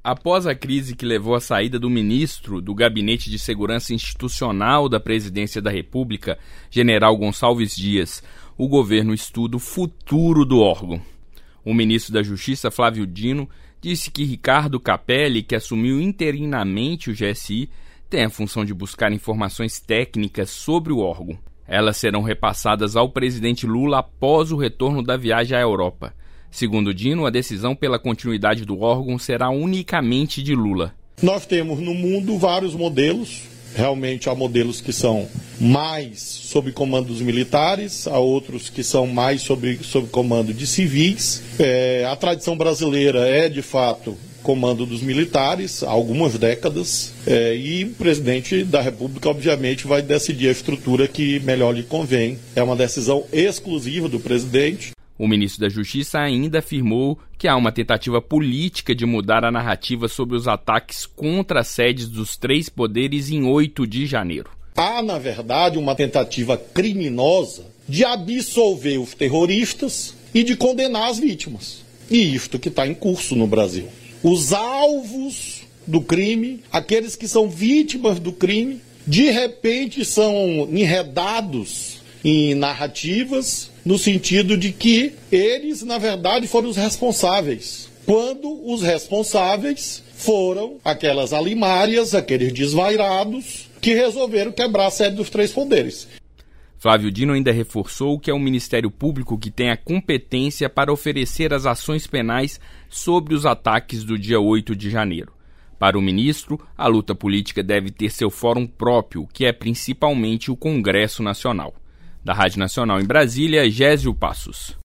Após a crise que levou à saída do ministro do Gabinete de Segurança Institucional da Presidência da República, General Gonçalves Dias, o governo estuda o futuro do órgão. O ministro da Justiça, Flávio Dino, disse que Ricardo Capelli, que assumiu interinamente o GSI, tem a função de buscar informações técnicas sobre o órgão. Elas serão repassadas ao presidente Lula após o retorno da viagem à Europa. Segundo Dino, a decisão pela continuidade do órgão será unicamente de Lula. Nós temos no mundo vários modelos. Realmente há modelos que são mais sob comando dos militares, há outros que são mais sob comando de civis. A tradição brasileira é, de fato, comando dos militares há algumas décadas, e o presidente da República, obviamente, vai decidir a estrutura que melhor lhe convém. É uma decisão exclusiva do presidente. O ministro da Justiça ainda afirmou que há uma tentativa política de mudar a narrativa sobre os ataques contra as sedes dos três poderes em 8 de janeiro. Há, na verdade, uma tentativa criminosa de absolver os terroristas e de condenar as vítimas. E isto que está em curso no Brasil. Os alvos do crime, aqueles que são vítimas do crime, de repente são enredados em narrativas no sentido de que eles, na verdade, foram os responsáveis, quando os responsáveis foram aquelas alimárias, aqueles desvairados que resolveram quebrar a sede dos três poderes. Flávio Dino ainda reforçou que é o Ministério Público que tem a competência para oferecer as ações penais sobre os ataques do dia 8 de janeiro. Para o ministro, a luta política deve ter seu fórum próprio, que é principalmente o Congresso Nacional. Da Rádio Nacional em Brasília, Gésio Passos.